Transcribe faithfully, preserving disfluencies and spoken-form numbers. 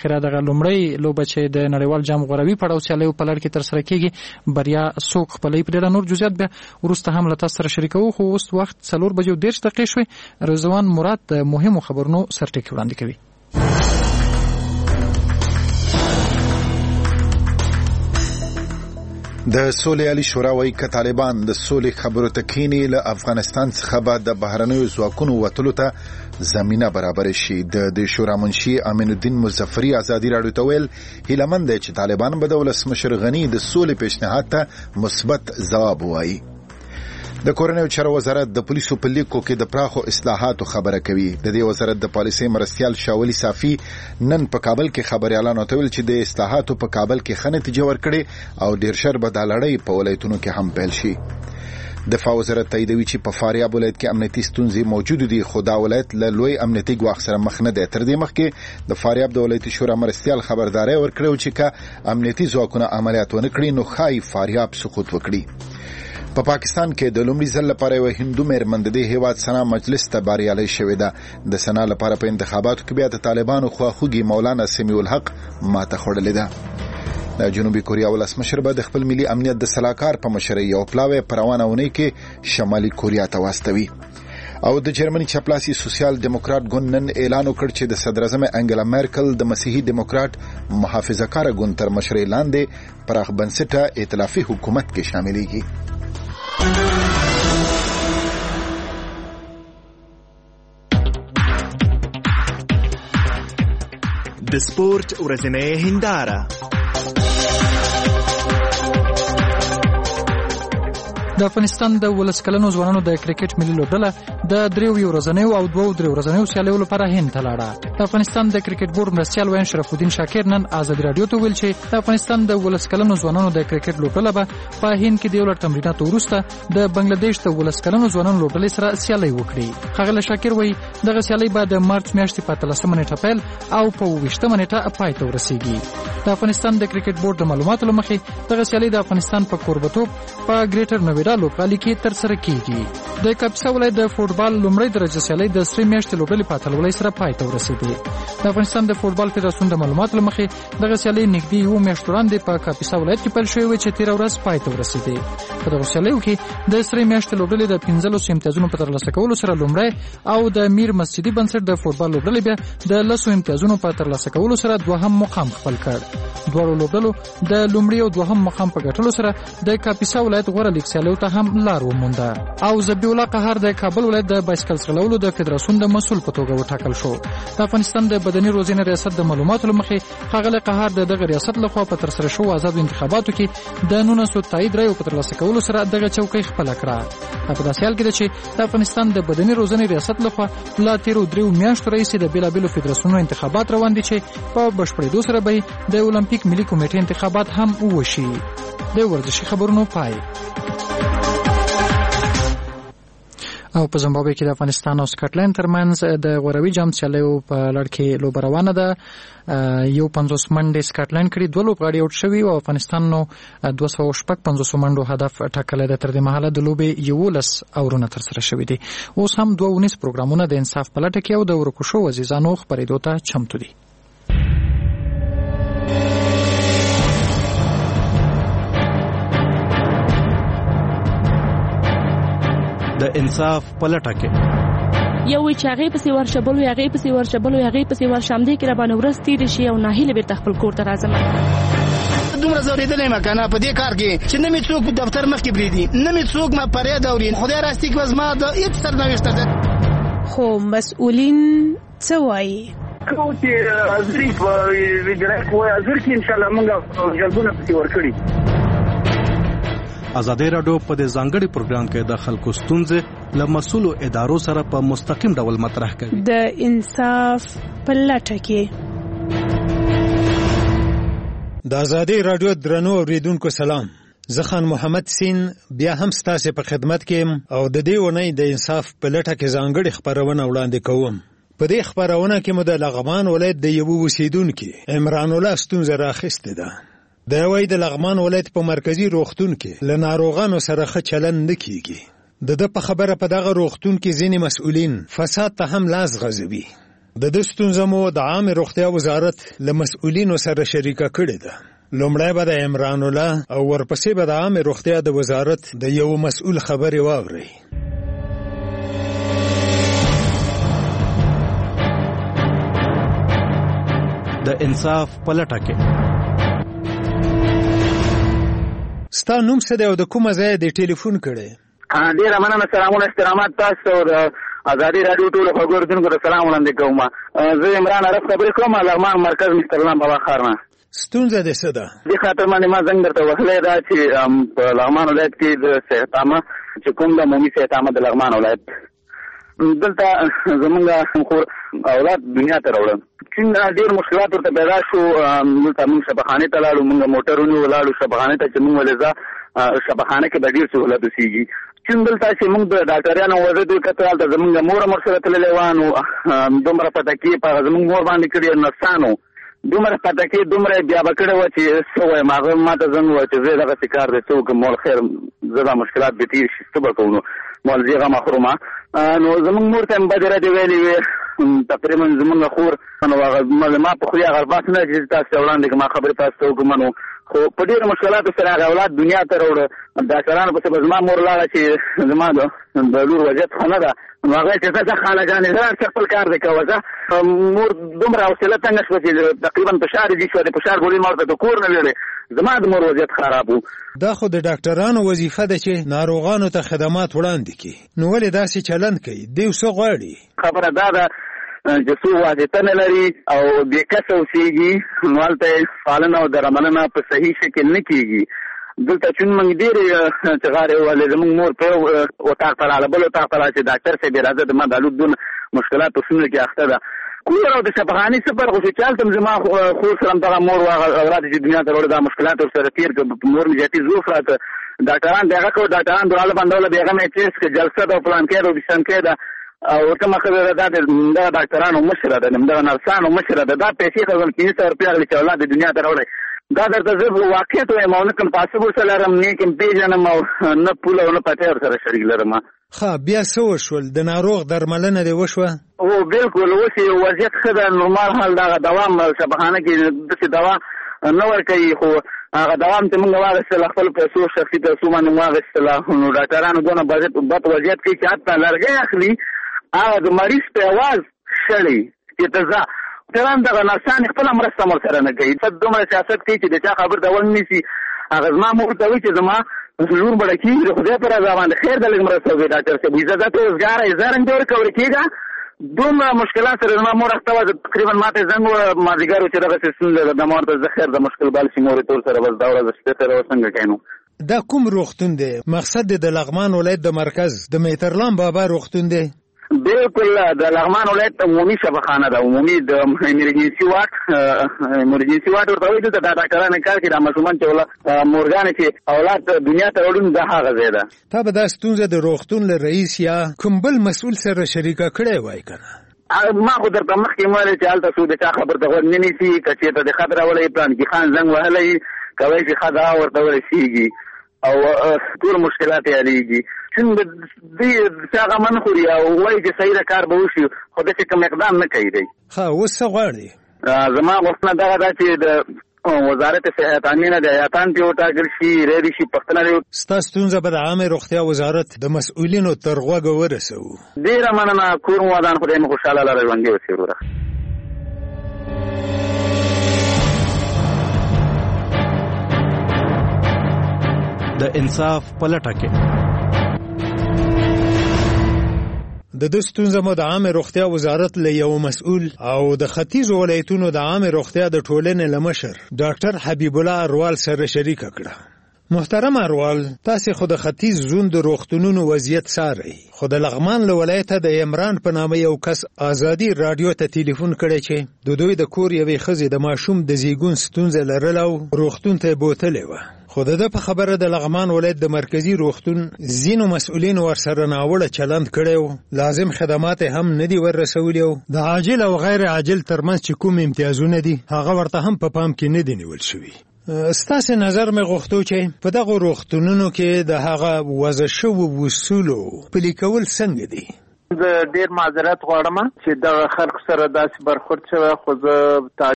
اخره دغه لومړی لوبه چې د نړیوال جام غوروي پړاو سیالیو په لړ کې ترسره کیږي بریا څوک خپلوي. په ډېر نور جزئیات بیا وروسته هم له تاسو سره شریکوو، خو اوس وخت څلور بجې او دېرش دقیقې شوې. رضوان مراد د مهمو خبرونو سرټکي وړاندې کوي. د سولې عالی شورا وايي که طالبان د سولې خبرو ته کینی له افغانستان څخه به د بهرنیو ځواکونو وتلو ته زمینه برابر شي. د د شورا منشي امین الدین مظفری ازادي راډیو ته ویل هیلمن دی چې طالبان به د ولسمشر غنی د سولې پیشنهاد ته مثبت ځواب وایي. د کورنیو چارو وزارت د پولیسو په لیکو کې د پراخو اصلاحاتو خبره کوي. د دې وزارت د پالیسي مرستیال شاولی صافی نن په کابل کې خبريالانو ته ویل چې د اصلاحاتو په کابل کې ښه نتیجه ورکړي او ډیر شر به د لړۍ په ولایتونو کې هم پیل شي. دفاع وزارت تاییدوي چې په فاریاب ولایت کې امنیتي ستونزې موجود دي، خو دا ولایت له لوی امنیتي ګواښ سره مخ نه دی. تر دې مخکې د فاریاب د ولایتي شورا مرستیال خبرداري ورکړه چې که امنیتي ځواکونه عملیات ونه کړي نو ښایي فاریاب سقوط وکړي. په پا پاکستان کې د لومړي ځل لپاره یو هندو مېرمن د دې هیواد سنا مجلس ته بریالۍ شوې ده. د سنا لپاره په انتخاباتو کې بیا د طالبانو خواخوږي مولانا سمیع الحق ماته خوړلې ده. د جنوبي کوریا ولسمشر به د خپل ملي امنیت د سلاکار په مشرۍ یو پلاوی په روانه اونۍ کې شمالي کوریا ته واستوي. او د جرمني چپلاسي سوسیال دیموکرات ګوند نن اعلان وکړ چې د صدر اعظم انګلا مارکل د مسیحي دیموکرات محافظه‌کار ګوند تر مشرۍ لاندې پراخ بنسټه ائتلافي حکومت کې شاملېږي. د سپورت ورځنۍ هنداره. د افغانستان د ولس کلنو ځوانانو د کرکټ ملي لوبډله د دریو یو ورځنیو او دوو دریو ورځنیو سیالیو لپاره هند ته لاړه. د افغانستان د کرکټ بورډ مرستیال وین شرف الدین شاکر نن ازادي راډیو ته ویل چې د افغانستان د ولس کلنو ځوانانو د کرکټ لوبډله به په هند کې د یو لړ تمریناتو وروسته د بنگلاديش د ولس کلنو ځوانانو لوبډلې سره سیالي وکړي. ښاغلی شاکر وایي دغه سیالي به د مارچ میاشتې په اتلسمه نیټه پیل او په اوویشتمه نیټه پای ته ورسیږي. د افغانستان د کرکټ بورډ د معلوماتو له مخې دغه سیالي د افغانستان په کوربتوب په ګریټر نویډا لوبغالي کې تر سره کیږي. د کاپیسا ولایت د فوټبال لومړی درجه سیالي د سری میاشتې لوبډلې په اتلولۍ سره پای ته ورسېدې. د افغانستان د فوټبال فدراسیون د معلوماتو له مخې دغه سیالي نږدې یو میاشت وړاندې په کاپیسا ولایت کې پیل شوې وه چې تېره ورځ پای ته ورسېدې. په دغو سیالیو کې د سری میاشتې لوبډلې د پنځلسو امتیازونو په ترلاسه کولو سره لومړی او د میر مسجدي بنسټ د فوټبال لوبډلې بیا د لسو امتیازونو په ترلاسه کولو سره دوهم مقام خپل کړ. دواړو لوبډلو د لومړي او دوهم مقام په ګټلو سره د کاپیسا ولایت غوره لیګ سیالیو ته هم لار ومونده. او ذبیح الله قهر د کابل ولایت د بایسکل ځغلولو د فدراسیون د مسؤل په توګه وټاکل شو. د افغانستان د بدني روزنې ریاست د معلوماتو له مخې ښاغلی قهر د دغه ریاست لخوا په ترسره شوو آزادو انتخاباتو کې د نولسو تایید رایو په ترلاسه کولو سره دغه چوکۍ خپله کړه. په داسې حال کې ده چې د افغانستان د بدني روزنې ریاست لخوا لا تېرو دریو میاشتو راهیسې د بېلابېلو فدراسیونونو انتخابات روان دي چې په بشپړېدو سره به د اولمپیک ملي کمیټې انتخابات هم وشي. د ورزشي خبرونو پای. او په زیمبابوې کې د افغانستان او سکاټلند ترمنځ د غوروي جام سیالیو په لړ کې لوبه روانه ده. یو پنځوس منډې سکاټلند کړي، دوه لوبغاړي اوټ شوي او افغانستان نو دوه سوه شپږ پنځوسو منډو هدف ټاکلی ده. تر دې مهاله د لوبې یولس اورونه ترسره شوي دي. اوس هم دوه اونیز پروګرامونه د انصاف په لټه کې او د ورکو شوو عزیزانو خپرېدو ته چمتو دي. د انصاف په لټه کې یو وی چې هغې پسې ورشه، بل وی هغې پسې ورشه، بل وی هغې پسې ورشه، همدې کې راباندې ورځ تېرې شي او ناهیلې بېرته خپل کور ته راځم. دومره ځورېدلی یم که نه په دې کار کې چې نه مې څوک دفتر مخکې پرېږدي، نه مې څوک ما فریاد اوري. خدای راستي که زما د هېڅ سرنوشت ده. خو مسؤلین څه وایي؟ کوم چې حاضري په وزارت کې وایي حاضر کې انشاءالله موږ جلبونه پسې ورکړي. ازادي راډیو په دې ځانګړي پروګرام کې د خلکو ستونزې له مسؤلو ادارو سره په مستقیم ډول مطرح کوي. د انصاف په لټه کې د ازادي راډیو درنو اوریدونکو سلام. زه خان محمد سین بیا هم ستاسو په خدمت کې او د دې ونې د انصاف په لټه کې ځانګړي خبرونه وړاندې کوم. په دې خبرونه کې مو د لغمان ولایت د یو اوسیدونکو عمران الله ستونزه راخسته ده. د وای د لغمان ولایت په مرکزی روغتون کې له ناروغانو سره ښه چلند نه کیږي. د د په خبره په دغه روغتون کې ځینې مسؤلین فساد ته هم لاس غځوي. د دې ستونزه مو د عامه روغتیا وزارت له مسؤلینو سره شریکه کړې ده. لومړی به د عمران الله او ورپسې به د عامه روغتیا د وزارت د یو مسؤل خبرې واورئ. د انصاف په لټه کې. ستا نوم څه دی او د کومه ځایه دې ټلیفون کړی؟ ډېره مننه. سلامونه احترامات تاسو او د ازادي راډیو ټولو خبرونکو ته سلام وړاندې کوم. زه عمران عرف خبرې کوم، لغمان مرکز مستر الله بابا ښار نه. ستونزه دې څه ده؟ دې خاطر باندې ما زنګ درته وهلی دا چې په لغمان ولایت کې د صحت عامه چې کوم د عمومي صحت عامه د لغمان ولایت دلته زمونږ خور اولاد دنیا ته راوړل. څنګه ډېر مشکلات ورته پیدا شو. دلته موږ شفاخانې ته لاړو، موږ موټرونو ولاړو شفاخانې ته چې موږ ولې ځه شفاخانه کې به ډېر سهولت اوسېږي. چې دلته چې موږ د ډاکټریانو وضعیت وکتل، هلته زمونږ مور هم ورسره تللی وه، نو دومره پتکې په زمونږ مور باندې کړي نرسانو دومره پتکې دومره بیا به کړې وه چې څه وایم. هغه ما ته زنګ وویل چې زه دغسې کار دی څه وکړم. مول خیر زه دا مشکلات به تېر شي څه به کوو. نو مول زه هغه محرومه نو زمونږ مور ته مې بدې ردې ویلې وې. تقریبا زمونږ خور نو هغه ما په خولې هغه بحث نه چې تاسو ته وړاندې کړم، ما خبرې تاسو ته وکړم. نو خو په ډېرو مشکلاتو سره هغه اولاد دنیا ته راوړه. ډاکټرانو پسې به زما مور لاړه چې زما د لور وضعیت ښه نه ده. نو هغه چې ځه خاله ګانې زه هر څه خپل کار دی کوه. ځه مور دومره حوصله تنګه شوه چې تقریبا فشار یې دي شوه. د فشار ګولۍ ما ورته د کور نه ویلې. زما د مور وضعیت خراب و. دا خو د ډاکټرانو وظیفه ده چې ناروغانو ته خدمات وړاندې کړي، نو ولې داسې چلند کوي؟ دوی څه غواړي؟ خبره دا ده چې څو واسطه نه لري او بې کسه اوسېږي، نو هلته یې پالنه او درملنه په صحیح شکل نه کېږي. دلته چون موږ ډېرې چغارې ووهلې. زموږ مور په یو اتاق ته راغله، بل اتاق ته راغله چې ډاکټر صاحب یې راځه، زما د الوت دونه مشکلات په ستونزو کې اخته ده. کور او د شفاخانې څه فرق و چې چې هلته هم زما خور سره هم دغه مور هغه اولاد چې دنیا ته راوړه دا مشکلات ورسره تېر کړه. مور مې زیاتي زوف راته ډاکټران د هغه کوه ډاکټران دراله بندوله، بیا هغه مې ټېسټ کړه جلسه ده او پلانکۍ ده او بشنکۍ ده او کومه خبره دا د دغه ډاکټرانو مشره ده، دغه نرسانو مشره ده. دا پیسې خزل پنځه سوه روپۍ اخلي چې اولاد د دنیا ته راوړی. دا درته زه واقعیت وایم او نه کوم پاسپورټ ورسره لرم، نه کوم پېژنم او نه پوله او نه پټۍ ورسره شریک لرم. ښه بیا څه وشول؟ د ناروغ درملنه دې وشوه؟ هو بلکل اوس یې وضعیت ښه ده، نورمال حال دغه دوام شفاخانه کې داسې دوا نه ورکوي، خو هغه دوام چې موږ واخیستل خپل پیسو شخصي پیسو باندې مو واخیستله. نو ډاکټرانو دونه بد وضعیت کوي چې حتی لرګی اخلي هغه د مریض په اواز شړي چې ته ځه. ډاکټران دغه نرسان خپله مرسته هم ورسره نه کوي. دومره سیاست کوي چې د چا خبر ته ونیسي. هغه زما مور ته وایي چې زما لور بړه کېږي، د خدای په رضا باندې خیر ده لږ مرسته وکړي ډاکټر صاحب. وایي زه ته اوسګاره یې زه رنګ دې ورکوې کېږه. دومره مشکلات سره زما مور اخته وه. تقریبا ما ته یې زنګ وویل مازدیګر و چې دغسې ستونزه ده. د ما ورته زه خیر د مشکل بال شي مورې ته ورسره بس دا ورځ شپې سره به څنګه کوې. نو دا کوم روغتون دی؟ مقصد د لغمان ولایت د مرکز د مهترلام بابا روغتون دی؟ بالکل د لغمان ولایت عمومي شفاخانه ده، عمومي د ایمرجنسي واټ ایمرجنسي واټ ورته وایي. دلته دا ډاکټران کار کوي، دا ماشومان چې مورګانې چې اولاد دنیا ته راوړي دا هغه ځای ده. تا به دا ستونزه د روغتون له رئیس یا کوم بل مسؤل سره شریکه کړې وای که نه؟ ما خو درته مخکې م ویلې چې هلته څوک د چا خبر ته غوږ نه نیسي. که چېرته د خط راوړی پلانکي خان زنګ وهلی کوی چې ښه دغه ورته ورسېږي او ټول مشکلات یې حلېږي. څنګه دوی هغه من خوري او وایي چې صحیح ده کار به وشي، خو داسې کوم اقدام نه کوي دی. ښه اوس څه غواړې؟ زما غوښتنه دغه ده چې د وزارت صحت عامه د ایاتان پې وټاکل شي، ریډي شي پښتنه دی. ستا ستونزه به د عامه روغتیا وزارت د مسؤلینو تر غوږه ورسوو. ډېره مننه. کور مو ودان، خدای مو خوشحاله لره ژوندي اوسې وروره. د انصاف په لټه کې. د دې ستونزه مو د عامه روغتیا وزارت له یو مسؤل او د ختیځو ولایتونو د عامه روغتیا د ټولنې له مشر ډاکټر حبیب الله اروال سره شریکه کړه. محترم اروال، تاسې خو د ختیځ زون د روغتونونو وضعیت څارئ، خو د لغمان له ولایته د عمران په نامه یو کس ازادي راډیو ته ټلیفون کړی چې د دوی د کور یوې ښځې د ماشوم د زیږون ستونزه لرله او روغتون ته یې بوتلې وه. خو د ده په خبره د لغمان ولایت د مرکزي روغتون ځینو مسؤلینو ورسره ناوړه چلند کړی و، لازم خدمات هم نه دي وررسولي او د عاجل او غیر عاجل ترمنځ چې کوم امتیازونه دي هغه ورته هم په پام کې نه دي نیول شوي. ستاسې نظر مې غوښتو چې په دغو روغتونونو کې د هغه وضع شوو اصولو پلي کول څنګه دي؟ زه ډیر معذرت غواړم چې دغه خلکو سره داسې برخورد شوی، خو زه